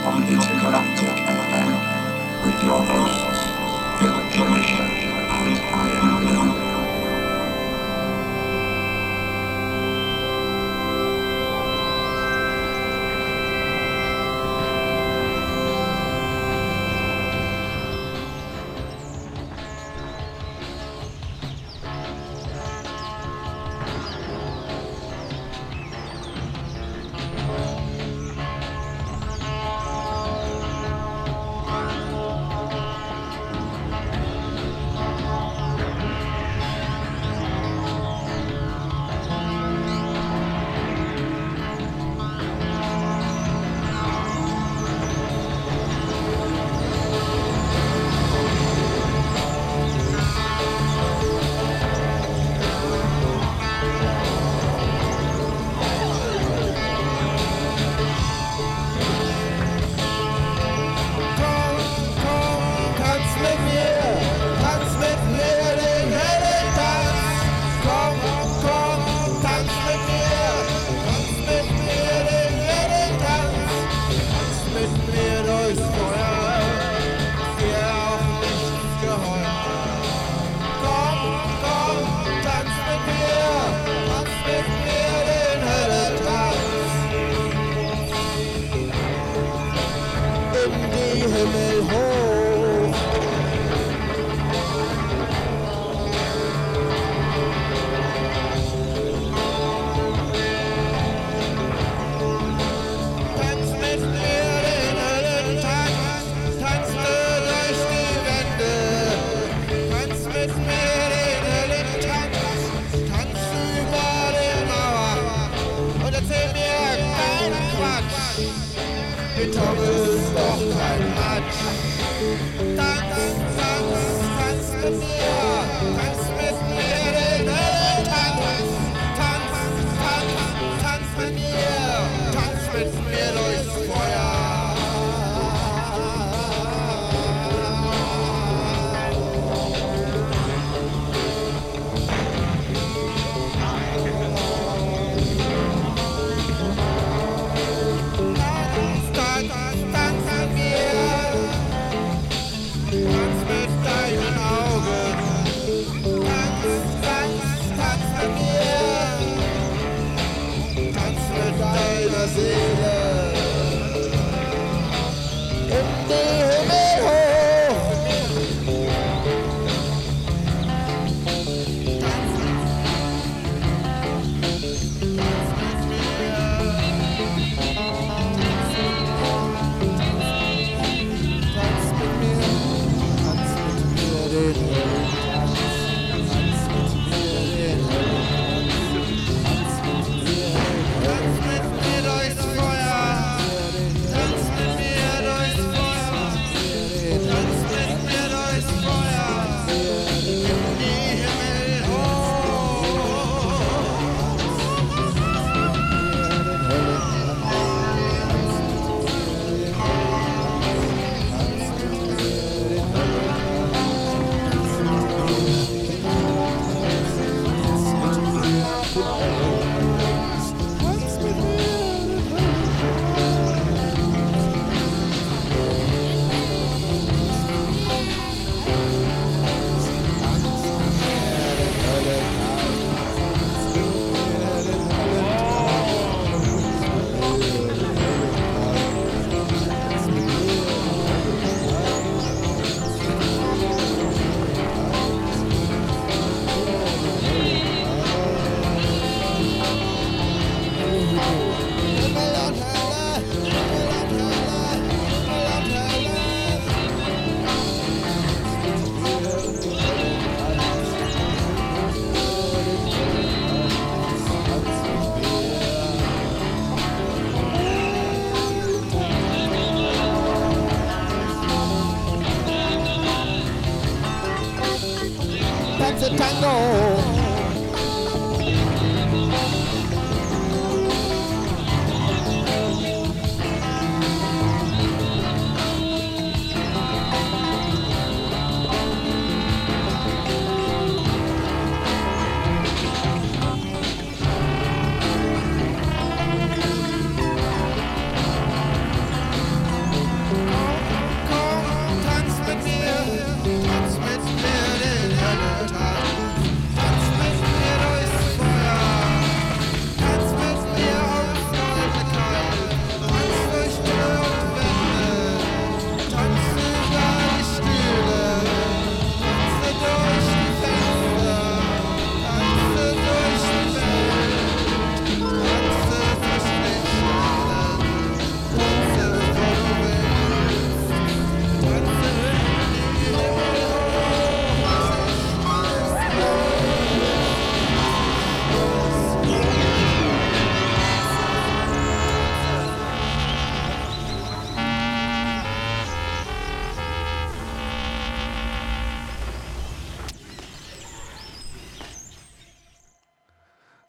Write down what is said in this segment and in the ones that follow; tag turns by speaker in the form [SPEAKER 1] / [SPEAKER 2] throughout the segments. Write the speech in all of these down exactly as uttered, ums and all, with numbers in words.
[SPEAKER 1] on Intergalactic F M with your hosts, Philip Jelisher and Ian Will.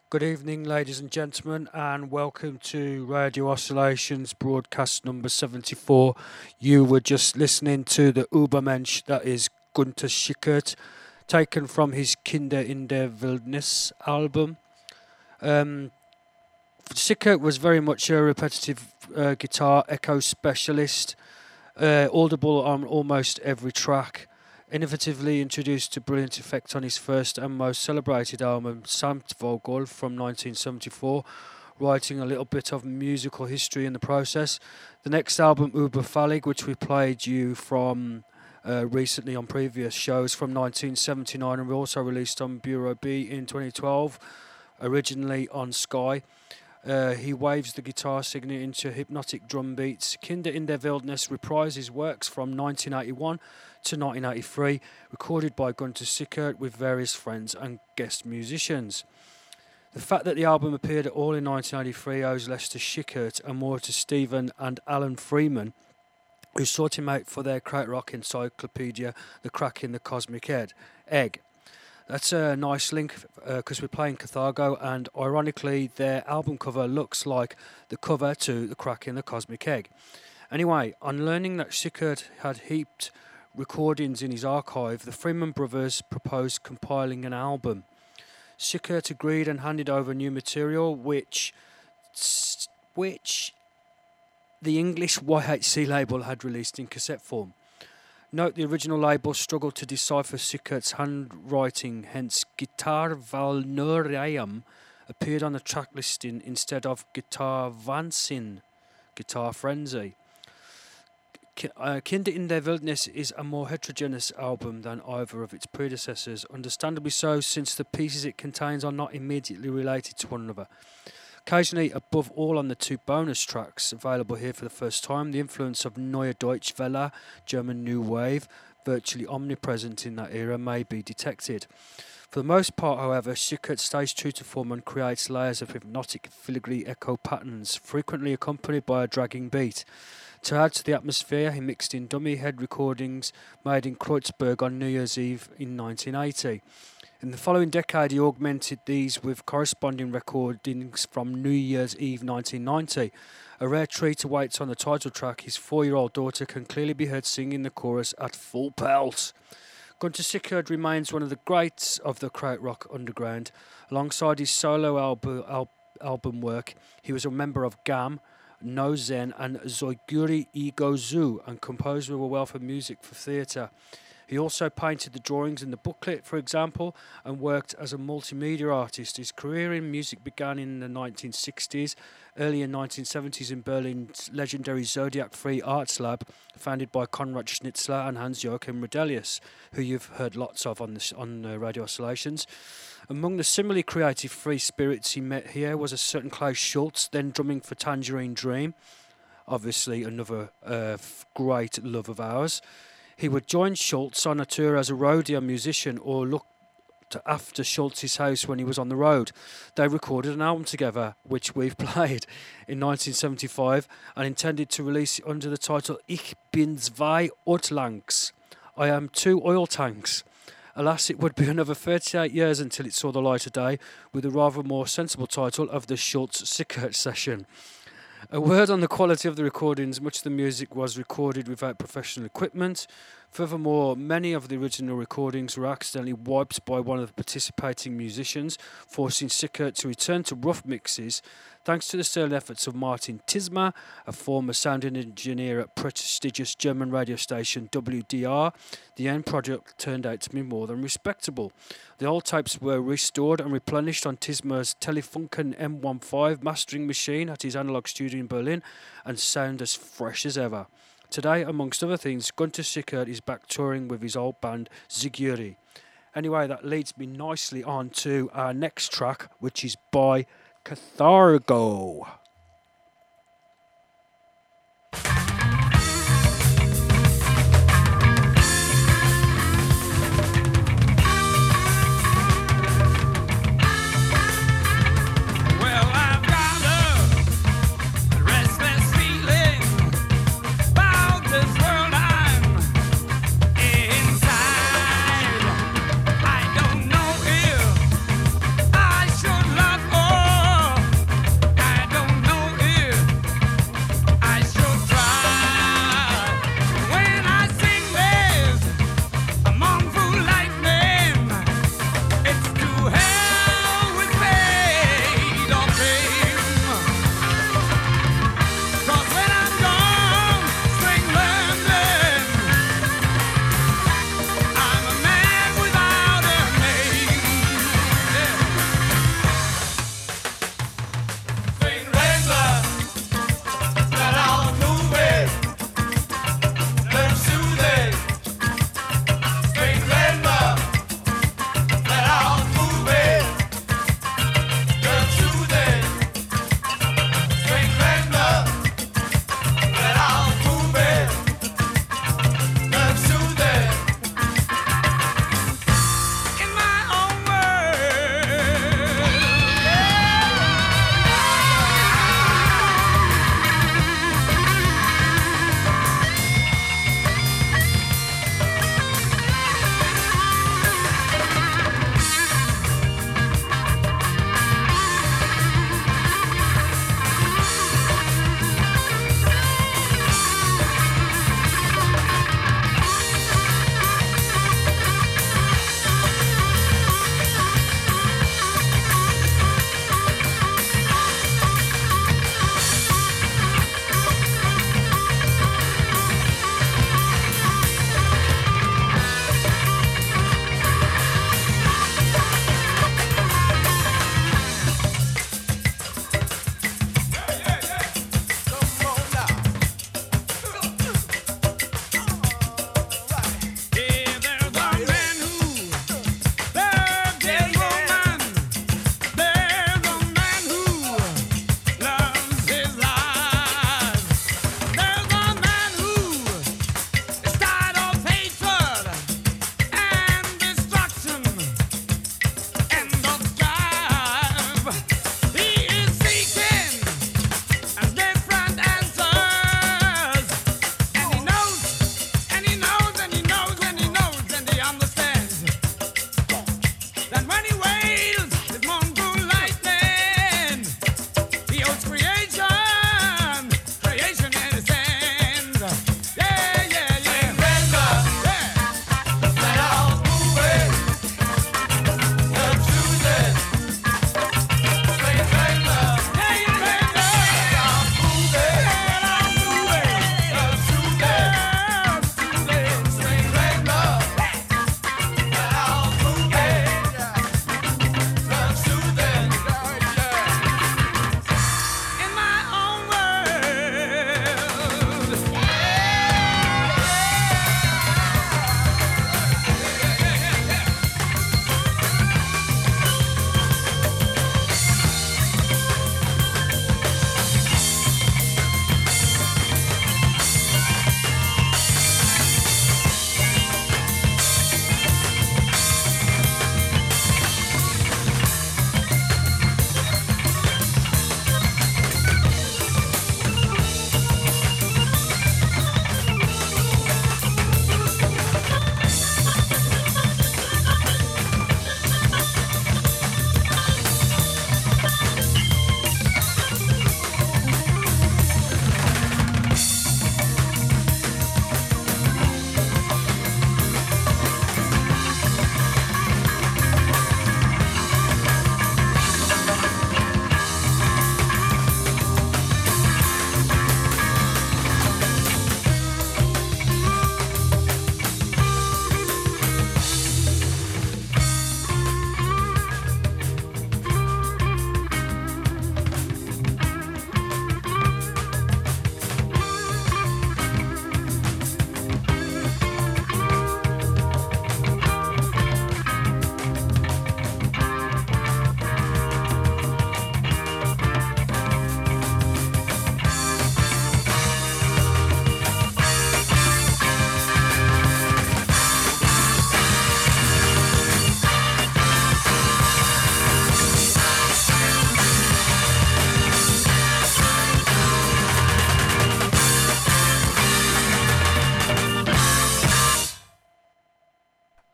[SPEAKER 2] Good evening, ladies and gentlemen, and welcome to Radio Oscillations broadcast number seventy-four. You were just listening to the Ubermensch, that is Gunter Schickert, taken from his Kinder in der Wildnis album. Um, Schickert was very much a repetitive uh, guitar echo specialist, uh, audible on almost every track. Innovatively introduced to brilliant effect on his first and most celebrated album, Samtvogel, from nineteen seventy-four, writing a little bit of musical history in the process. The next album, Überfällig, which we played you from uh, recently on previous shows, from nineteen seventy-nine, and we also released on Bureau B in twenty twelve, originally on Sky. Uh, he waves the guitar signature into hypnotic drum beats. Kinder in der Wildnis reprises works from nineteen eighty-one to nineteen eighty-three, recorded by Gunter Schickert with various friends and guest musicians. The fact that the album appeared at all in nineteen eighty-three owes less to Schickert and more to Stephen and Alan Freeman, who sought him out for their krautrock encyclopedia, The Crack in the Cosmic Head, Egg. That's a nice link because uh, we're playing Carthago, and ironically their album cover looks like the cover to The Crack in the Cosmic Egg. Anyway, on learning that Schickert had heaped recordings in his archive, the Freeman brothers proposed compiling an album. Schickert agreed and handed over new material, which which the English Y H C label had released in cassette form. Note the original label struggled to decipher Schickert's handwriting, hence Guitar Valnorium appeared on the track listing instead of Guitar Wahnsinn, Guitar Frenzy. Uh, Kinder in der Wildnis is a more heterogeneous album than either of its predecessors, understandably so since the pieces it contains are not immediately related to one another. Occasionally, above all on the two bonus tracks available here for the first time, the influence of Neue Deutsche Welle, German New Wave, virtually omnipresent in that era, may be detected. For the most part, however, Schickert stays true to form and creates layers of hypnotic filigree echo patterns, frequently accompanied by a dragging beat. To add to the atmosphere, he mixed in dummy head recordings made in Kreuzberg on New Year's Eve in nineteen eighty. In the following decade, he augmented these with corresponding recordings from New Year's Eve nineteen ninety. A rare treat awaits on the title track. His four-year-old daughter can clearly be heard singing the chorus at full pelt. Gunter Schickert remains one of the greats of the krautrock underground. Alongside his solo albu- al- album work, he was a member of G A M, No Zen and Zoiguri Ego Zoo, and composed with a wealth of music for theatre. He also painted the drawings in the booklet, for example, and worked as a multimedia artist. His career in music began in the nineteen sixties, early in nineteen seventies in Berlin's legendary Zodiac Free Arts Lab, founded by Konrad Schnitzler and Hans-Joachim Rodelius, who you've heard lots of on, this, on uh, Radio Oscillations. Among the similarly creative free spirits he met here was a certain Klaus Schultz, then drumming for Tangerine Dream, obviously another uh, great love of ours. He would join Schultz on a tour as a rodeo musician or look to after Schultz's house when he was on the road. They recorded an album together, which we've played in nineteen seventy-five and intended to release it under the title Ich bin zwei Oiltanks. I am two oil tanks. Alas, it would be another thirty-eight years until it saw the light of day, with a rather more sensible title of the Schultz-Schickert session. A word on the quality of the recordings. Much of the music was recorded without professional equipment. Furthermore, many of the original recordings were accidentally wiped by one of the participating musicians, forcing Schickert to return to rough mixes. Thanks to the sterling efforts of Martin Tismer, a former sound engineer at prestigious German radio station W D R, the end product turned out to be more than respectable. The old tapes were restored and replenished on Tismer's Telefunken M fifteen mastering machine at his analog studio in Berlin and sound as fresh as ever. Today, amongst other things, Gunter Schickert is back touring with his old band Ziguri. Anyway, that leads me nicely on to our next track, which is by Carthago.
[SPEAKER 3] Love, oh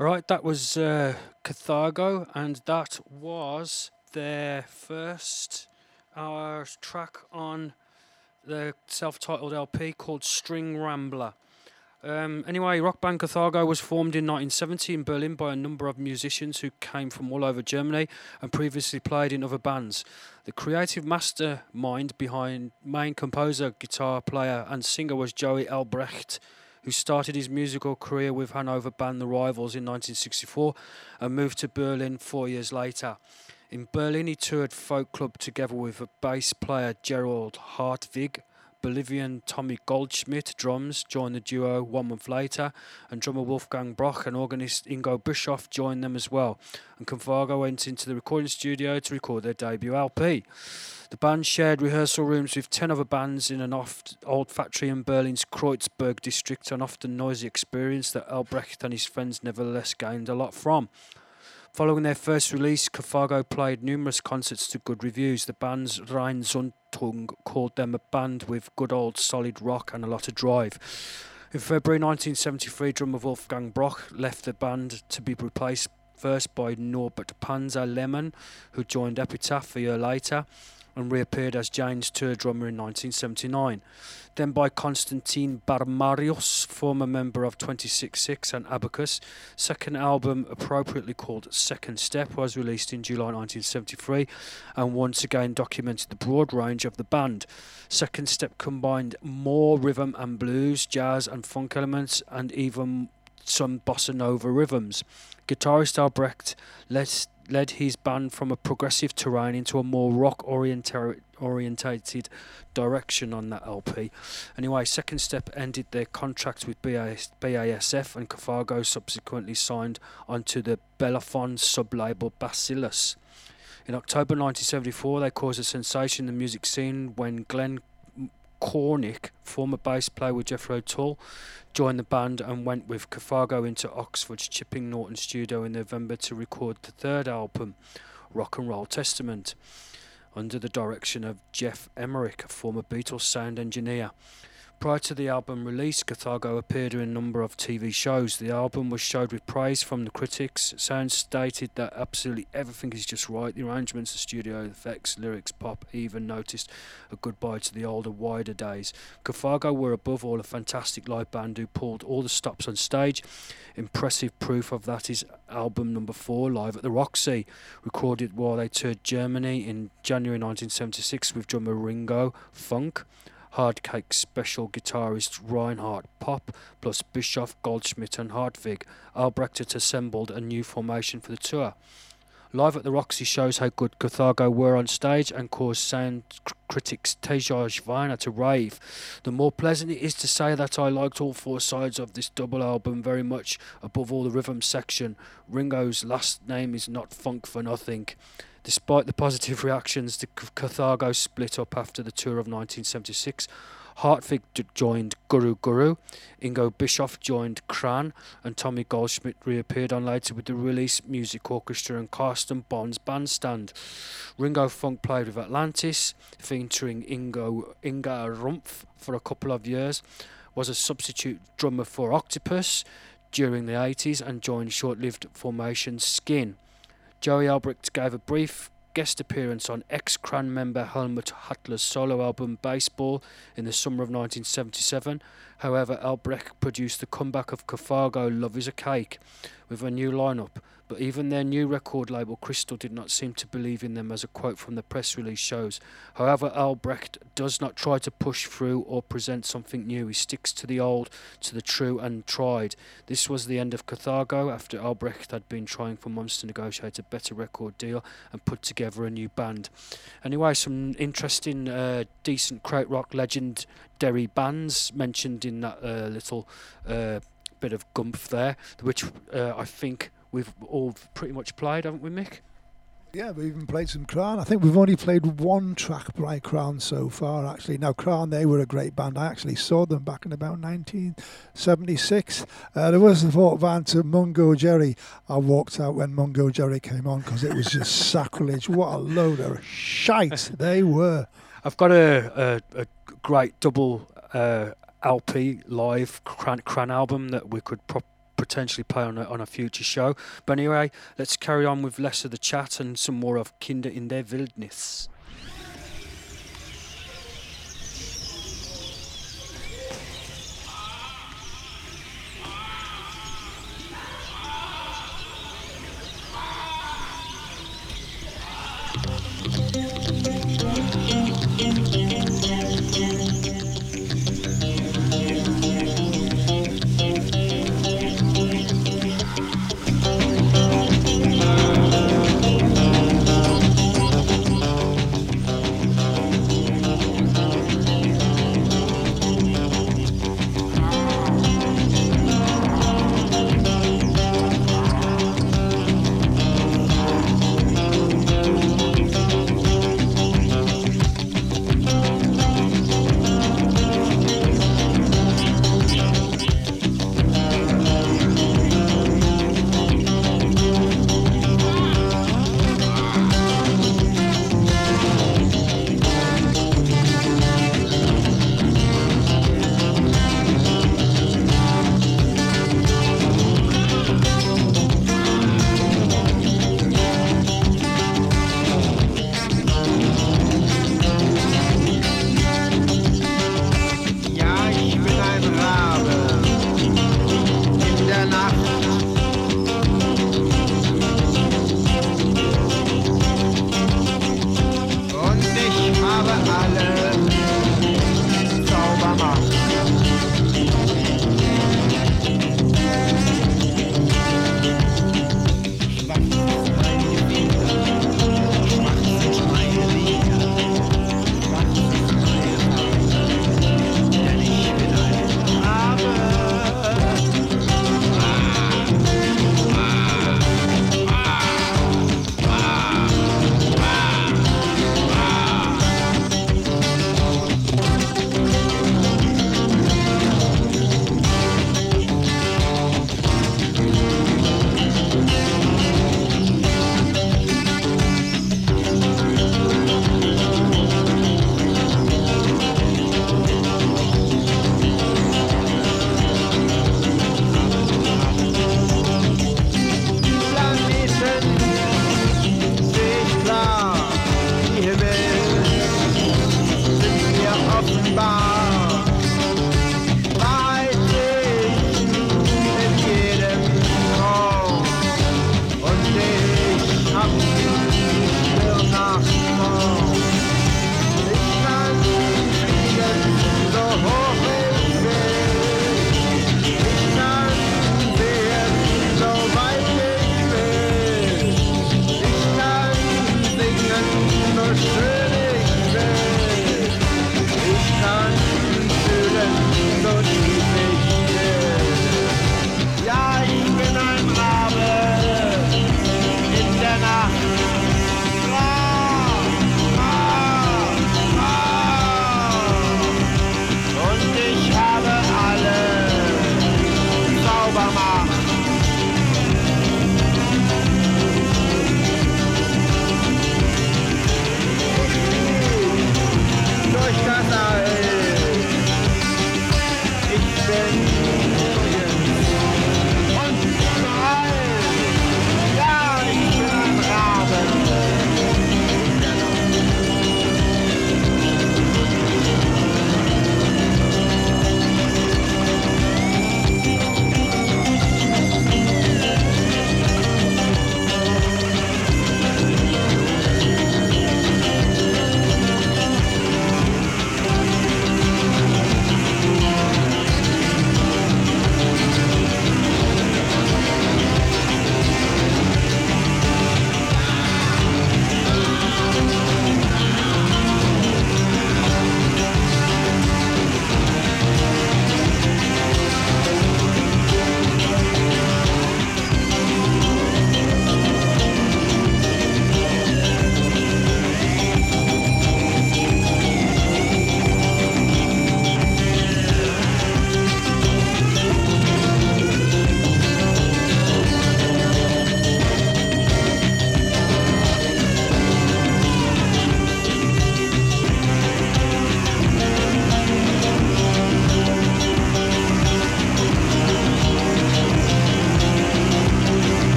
[SPEAKER 2] All right, that was uh, Carthago, and that was their first uh, track on the self-titled L P called String Rambler. Um, anyway, rock band Carthago was formed in nineteen seventy in Berlin by a number of musicians who came from all over Germany and previously played in other bands. The creative mastermind behind main composer, guitar player and singer was Joey Albrecht, who started his musical career with Hanover band The Rivals in nineteen sixty-four and moved to Berlin four years later. In Berlin, he toured Folk Club together with a bass player Gerald Hartwig. Bolivian Tommy Goldschmidt, drums, joined the duo one month later, and drummer Wolfgang Broch and organist Ingo Bischoff joined them as well. And Carthago went into the recording studio to record their debut L P. The band shared rehearsal rooms with ten other bands in an oft old factory in Berlin's Kreuzberg district, an often noisy experience that Albrecht and his friends nevertheless gained a lot from. Following their first release, Carthago played numerous concerts to good reviews. The band's Rheinzeitung called them a band with good old solid rock and a lot of drive. In February nineteen seventy-three, drummer Wolfgang Broch left the band to be replaced first by Norbert Panzer Lehmann, who joined Epitaph a year later and reappeared as Jane's tour drummer in nineteen seventy-nine. Then by Konstantin Barmarius, former member of twenty-six six and Abacus. Second album, appropriately called Second Step, was released in July nineteen seventy-three and once again documented the broad range of the band. Second Step combined more rhythm and blues, jazz and funk elements, and even some bossa nova rhythms. Guitarist Albrecht led, led his band from a progressive terrain into a more rock oriented orientated direction on that L P. Anyway, Second Step ended their contract with B A S F, and Carthago subsequently signed onto the Bellafon sub-label Bacillus. In October nineteen seventy-four, they caused a sensation in the music scene when Glenn Cornick, former bass player with Jethro Tull, joined the band and went with Carthago into Oxford's Chipping Norton studio in November to record the third album, Rock and Roll Testament, under the direction of Jeff Emerick, a former Beatles sound engineer. Prior to the album release, Carthago appeared in a number of T V shows. The album was showed with praise from the critics. Sound stated that absolutely everything is just right. The arrangements, the studio effects, lyrics, pop, even noticed a goodbye to the older, wider days. Carthago were above all a fantastic live band who pulled all the stops on stage. Impressive proof of that is album number four, Live at the Roxy, recorded while they toured Germany in January nineteen seventy-six with drummer Ringo Funk, Hardcake special guitarist Reinhard Pop, plus Bischoff, Goldschmidt and Hartwig. Albrecht had assembled a new formation for the tour. Live at the Roxy shows how good Carthago were on stage and caused sound critics Tejas Weiner to rave. The more pleasant it is to say that I liked all four sides of this double album very much, above all the rhythm section. Ringo's last name is not funk for nothing. Despite the positive reactions, the Carthago split up after the tour of nineteen seventy-six. Hartwig d- joined Guru Guru, Ingo Bischoff joined Kran, and Tommy Goldschmidt reappeared on later with the Release Music Orchestra and Carsten Bond's bandstand. Ringo Funk played with Atlantis, featuring Ingo Inga Rumpf for a couple of years, was a substitute drummer for Octopus during the eighties, and joined short-lived formation Skin. Joey Albrecht gave a brief guest appearance on ex-Cran member Helmut Hattler's solo album Baseball in the summer of nineteen seventy-seven. However, Albrecht produced the comeback of Carthago Love is a Cake with a new lineup, but even their new record label Crystal did not seem to believe in them, as a quote from the press release shows. However, Albrecht does not try to push through or present something new. He sticks to the old, to the true and tried. This was the end of Carthago after Albrecht had been trying for months to negotiate a better record deal and put together a new band. Anyway, some interesting, uh, decent krautrock legendary bands mentioned in that uh, little uh, bit of gumph there, which uh, I think we've all pretty much played, haven't we, Mick?
[SPEAKER 3] Yeah, we've even played some Crown. I think we've only played one track by Crown so far, actually. Now, Crown, they were a great band. I actually saw them back in about nineteen seventy-six. Uh, there was the thought van to Mungo Jerry. I walked out when Mungo Jerry came on because it was just sacrilege. What a load of shite they were.
[SPEAKER 2] I've got a, a, a great double uh, L P live Cran, Cran album that we could pro- potentially play on a, on a future show. But anyway, let's carry on with less of the chat and some more of Kinder in der Wildnis.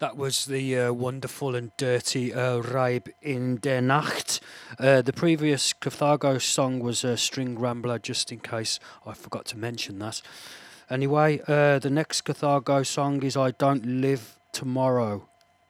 [SPEAKER 2] That was the uh, wonderful and dirty uh, Reib in der Nacht. Uh, the previous Carthago song was a String Rambler, just in case I forgot to mention that. Anyway, uh, the next Carthago song is I Don't Live Tomorrow.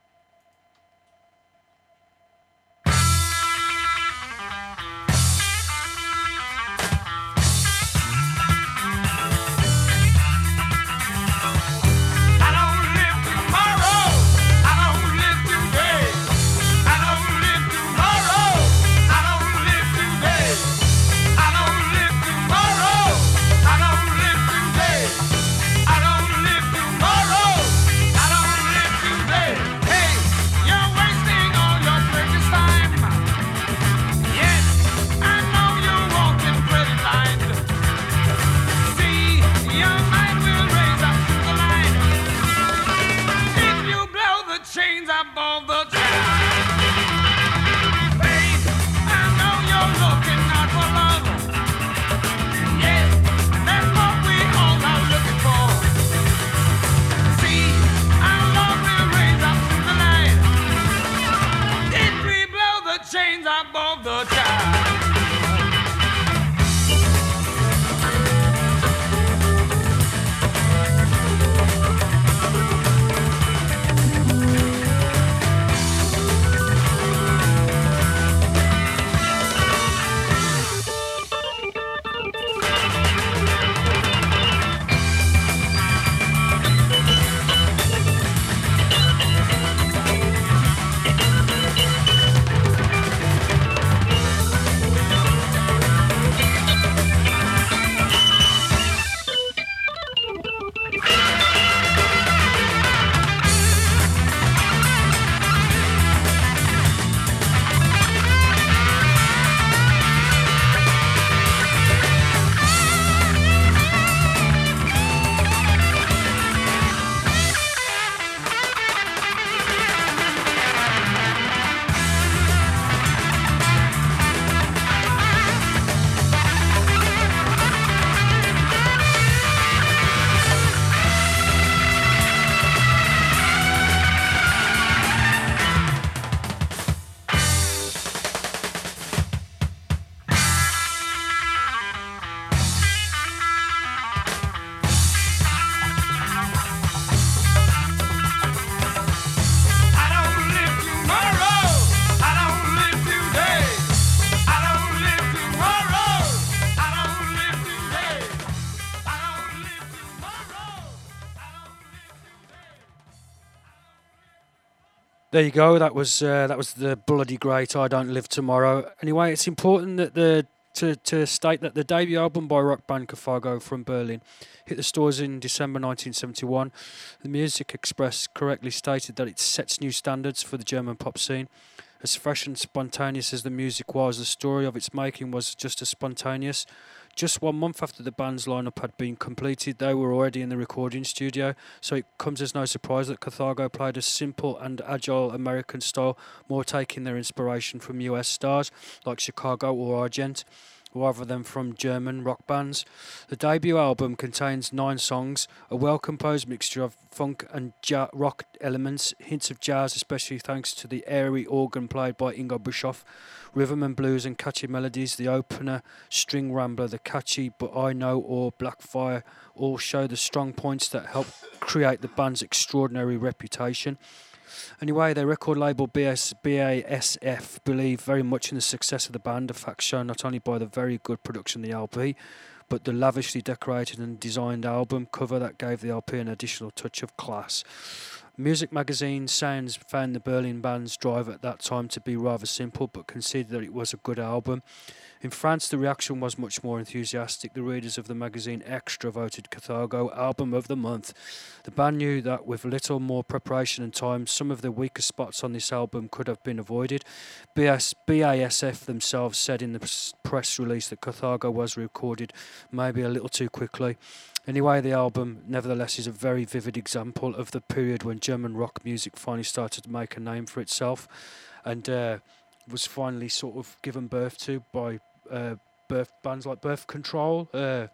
[SPEAKER 2] There you go. That was uh, that was the bloody great I Don't Live Tomorrow. Anyway, it's important that the to, to state that the debut album by rock band Carthago from Berlin hit the stores in December nineteen seventy-one. The Music Express correctly stated that it sets new standards for the German pop scene. As fresh and spontaneous as the music was, the story of its making was just as spontaneous. Just one month after the band's lineup had been completed, they were already in the recording studio, so it comes as no surprise that Carthago played a simple and agile American style, more taking their inspiration from U S stars like Chicago or Argent, rather than from German rock bands. The debut album contains nine songs, a well-composed mixture of funk and ja- rock elements, hints of jazz, especially thanks to the airy organ played by Ingo Bischoff, rhythm and blues and catchy melodies. The opener, String Rambler, the catchy But I Know or Blackfire all show the strong points that help create the band's extraordinary reputation. Anyway, their record label B S, B A S F believe very much in the success of the band, a fact shown not only by the very good production of the L P, but the lavishly decorated and designed album cover that gave the L P an additional touch of class. Music magazine Sounds found the Berlin band's drive at that time to be rather simple, but considered that it was a good album. In France, the reaction was much more enthusiastic. The readers of the magazine Extra voted Carthago Album of the Month. The band knew that with little more preparation and time, some of the weaker spots on this album could have been avoided. B S, B A S F themselves said in the press release that Carthago was recorded maybe a little too quickly. Anyway, the album, nevertheless, is a very vivid example of the period when German rock music finally started to make a name for itself and uh, was finally sort of given birth to by uh, birth bands like Birth Control, uh,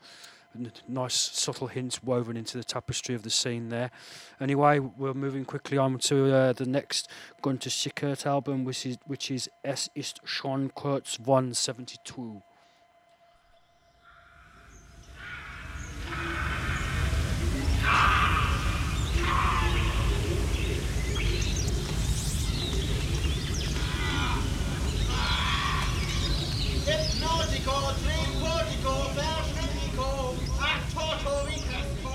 [SPEAKER 2] n- nice subtle hints woven into the tapestry of the scene there. Anyway, we're moving quickly on to uh, the next Gunter Schickert album, which is which is Es ist schon kurz von seventy-two.
[SPEAKER 4] Hypnotico, Trimpotico, Verschwindico, Actorto, Incasco.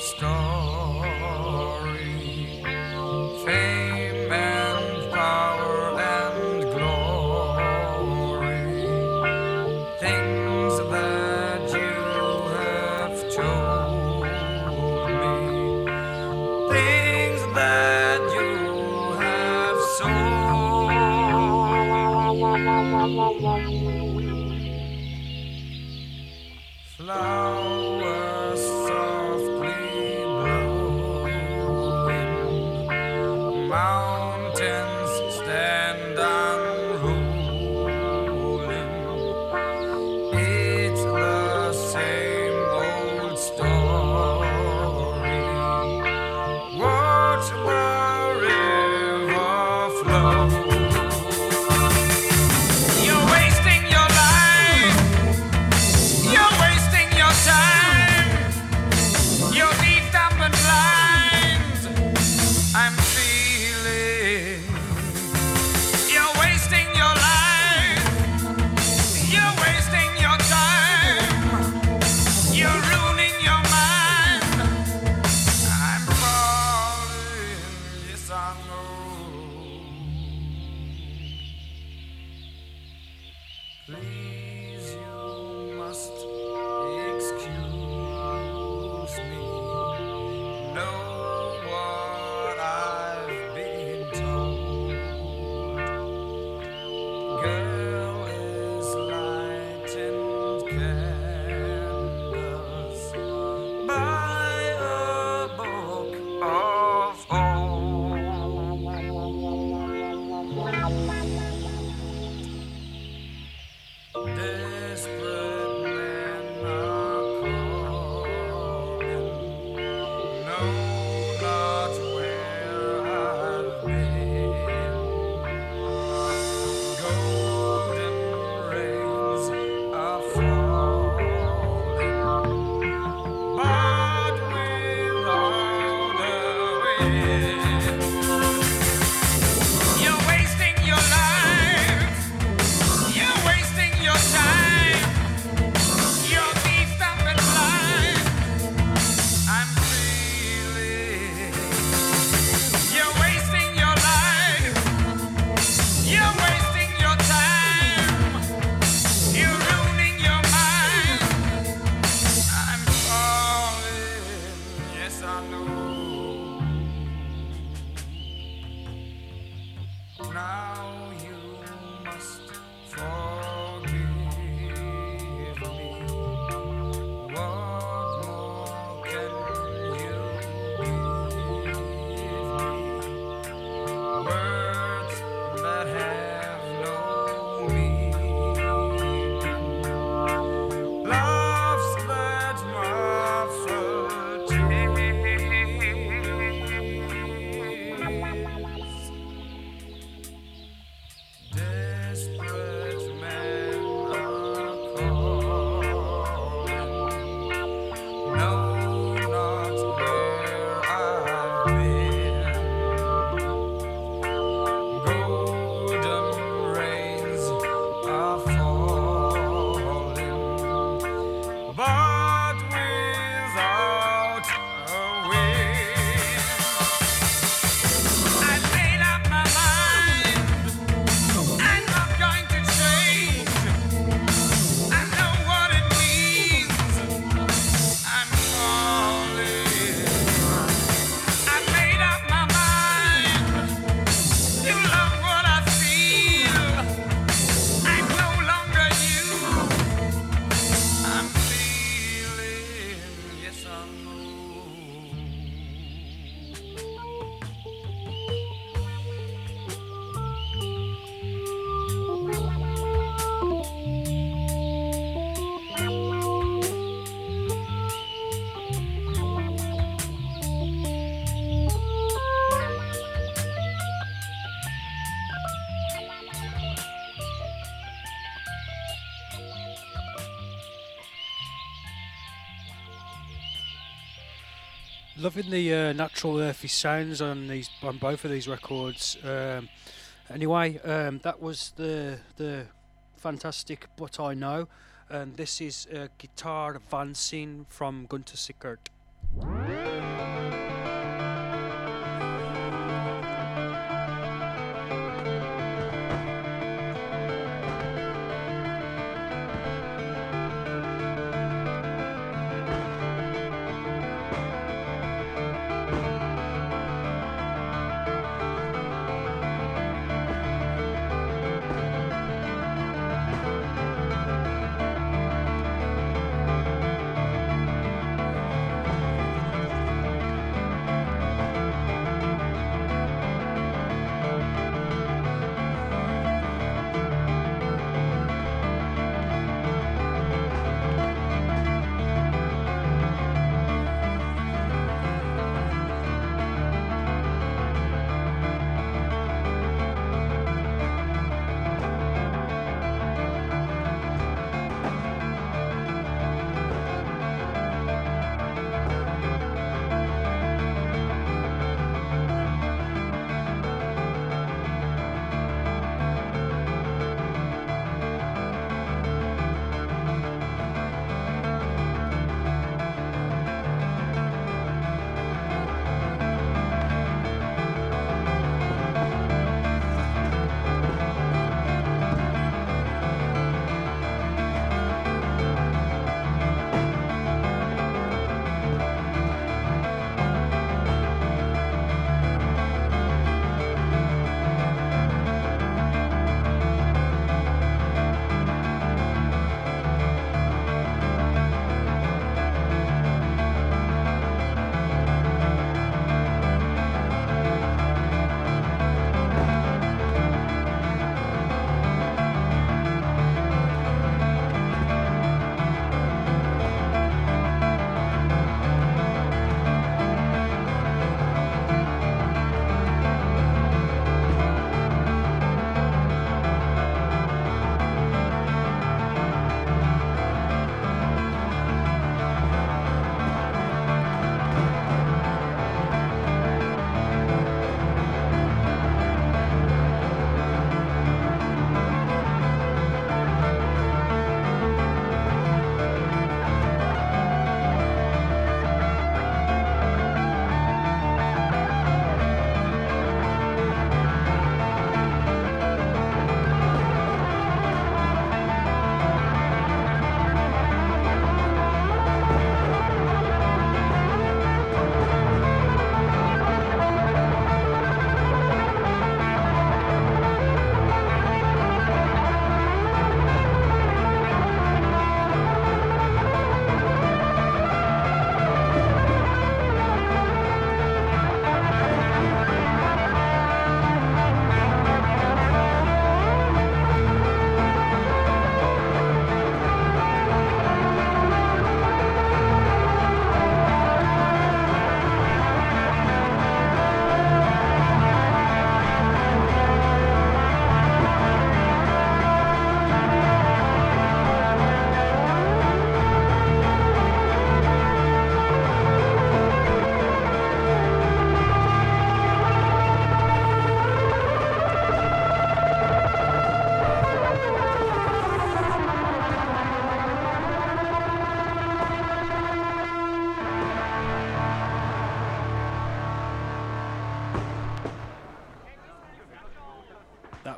[SPEAKER 5] story, fame and power and glory, things that you have told me, things that you have sold. Flowers softly blowing, mountains stand unrolling. It's the same old story. Watch the river flow. You're wasting your life. You're wasting your time. You're deep, dumb, and blind. I'm feeling. You're wasting your life. You're wasting your time. You're ruining your mind. I'm falling. Yes, I know. Please, you must excuse me. Know what I've been told. Girl is lighting candles by a book of old. Desperate men are calling. Know not where I've been. Golden rains are falling, but without a wind. You're wasting your life. You're wasting your time. You're deep, dumb, and blind. I'm feeling. You're wasting your life. You're wasting your time. You're ruining your mind. I'm falling. Yes, I know. Now you must forgive me. What more can you give me? Words that have no meaning, loves that muffle tears. Desperate men are calling. Know not where I've been. Golden rains are falling, but without a wind. I made up my mind. I'm not going to change. I know what it means. I'm falling. I made up my mind. You love what I feel. I'm no longer you. I'm feeling. Yes, I know.
[SPEAKER 2] Loving the uh, natural earthy sounds on these on both of these records. Um, anyway, um, that was the the fantastic But I Know, and this is uh, Guitar Advancing from Gunter Sickert.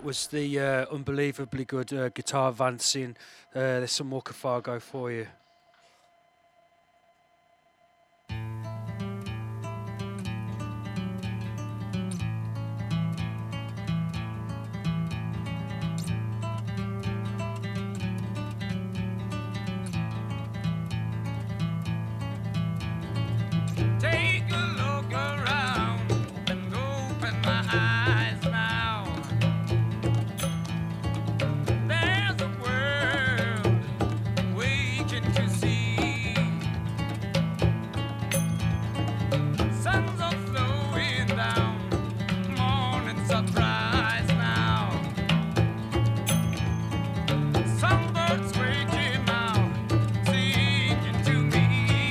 [SPEAKER 2] was the uh, unbelievably good uh, guitar advancing. Uh, there's some more Carthago for you.
[SPEAKER 5] Take a look around and open my eyes now. There's a world waiting to see. Suns are flowing down, morning sunrise now. Some birds waking out, singing to me.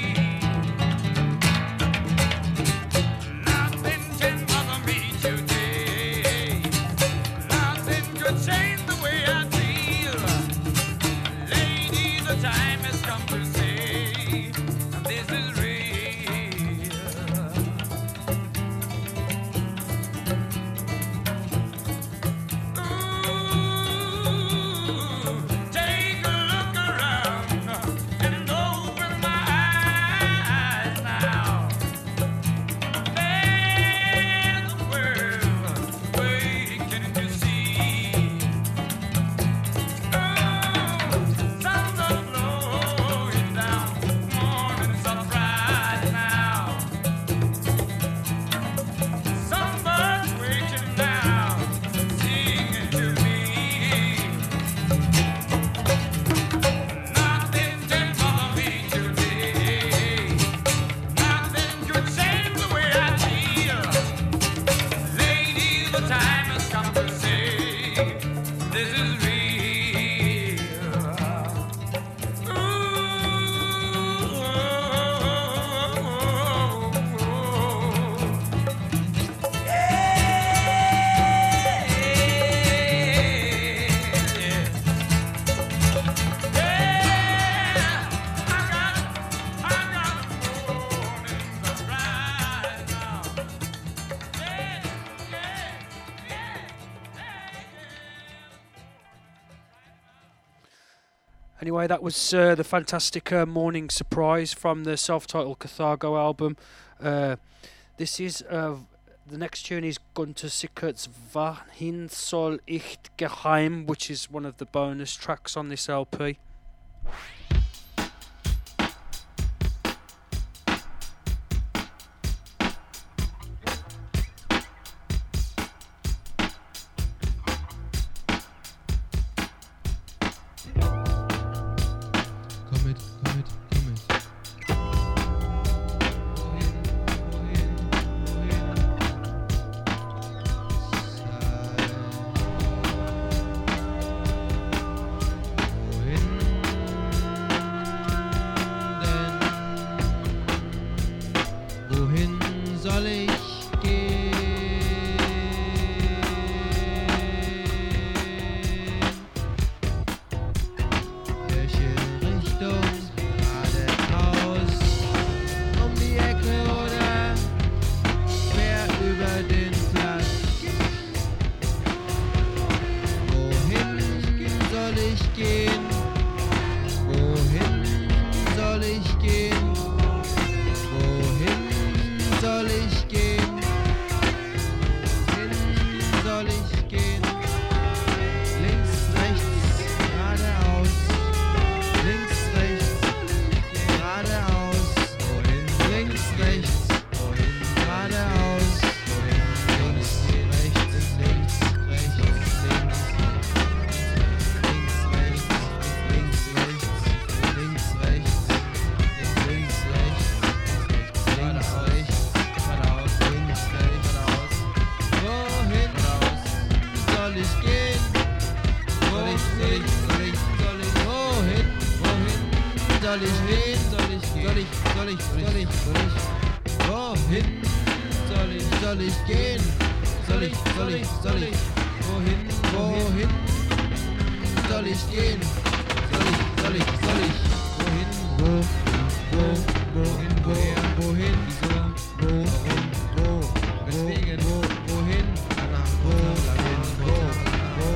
[SPEAKER 5] Nothing can bother me today. Nothing could change the way I feel. Lady, the time has come to say this is real. Ooh, take a look around and open my eyes now. There's a world waking to see. Oh, suns are flowing down, morning sunrise now. Some birds waking now, singing to me. Nothing can bother me today. Nothing could change the way I feel. Lady, the time has come to say this is real. Ooh, yeah, I got, I got a morning sunrise now. Yeah, yeah, yeah, yeah.
[SPEAKER 2] Anyway, that was uh, the fantastic uh, Morning Surprise from the self-titled Carthago album. Uh, this is uh, the next tune is Gunter Sickert's Wohin soll ich geheim, which is one of the bonus tracks on this L P.
[SPEAKER 6] Komm mit, komm mit, komm mit. Wohin, wohin, wohin? Wohin denn? Wohin soll ich gehen? Welche Richtung? Geradeaus, um die Ecke oder quer über den Platz? Wohin soll ich gehen? Wohin soll ich gehen? Wohin soll ich gehen? Wohin soll ich gehen? Links, rechts, geradeaus. Links, rechts, geradeaus. Wohin? Links, rechts, wohin? Geradeaus. Wohin? Links, rechts, links, rechts, links. Links, rechts, links, rechts, links, rechts, links, rechts, geradeaus, geradeaus, links, rechts, geradeaus. Wohin soll ich gehen? Wohin soll ich, soll ich, wohin, wohin soll ich gehen? Soll ich, soll ich, soll ich, soll ich, soll ich, wohin soll ich, soll ich gehen? Soll ich, soll ich, soll ich, wohin, wohin soll ich gehen? Soll ich, soll ich, soll ich, wohin, wo, wo, wohin, woher, wohin, wieso, wo, warum, wo, weswegen, wo, wohin, wo, wohin, wo,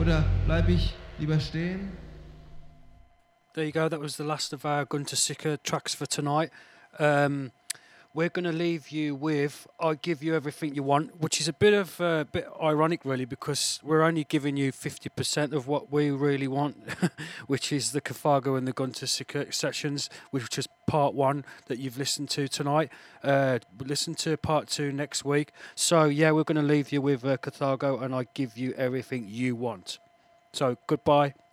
[SPEAKER 6] Oder bleibe ich lieber stehen?
[SPEAKER 2] There you go. That was the last of our Gunter Sicker tracks for tonight. Um, we're going to leave you with "I Give You Everything You Want," which is a bit of a uh, bit ironic, really, because we're only giving you fifty percent of what we really want, which is the Carthago and the Gunter Sicker sessions, which is part one that you've listened to tonight. Uh, listen to part two next week. So yeah, we're going to leave you with uh, Carthago and "I Give You Everything You Want." So goodbye.